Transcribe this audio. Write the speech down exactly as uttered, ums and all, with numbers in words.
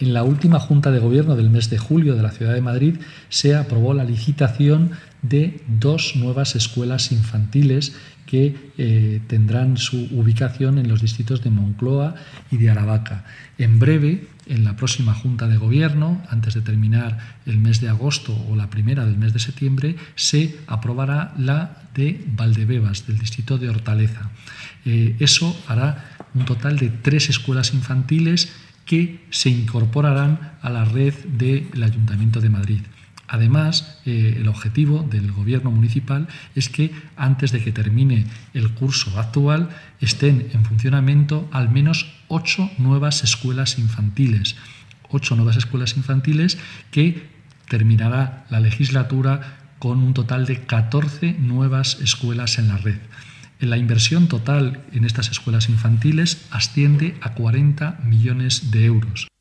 En la última Junta de Gobierno del mes de julio de la Ciudad de Madrid se aprobó la licitación de dos nuevas escuelas infantiles que eh, tendrán su ubicación en los distritos de Moncloa y de Aravaca. En breve, en la próxima Junta de Gobierno, antes de terminar el mes de agosto o la primera del mes de septiembre, se aprobará la de Valdebebas, del distrito de Hortaleza. Eh, eso hará un total de tres escuelas infantiles que se incorporarán a la red del Ayuntamiento de Madrid. Además, eh, el objetivo del Gobierno municipal es que antes de que termine el curso actual estén en funcionamiento al menos ocho nuevas escuelas infantiles. Ocho nuevas escuelas infantiles que terminará la legislatura con un total de catorce nuevas escuelas en la red. La inversión total en estas escuelas infantiles asciende a cuarenta millones de euros.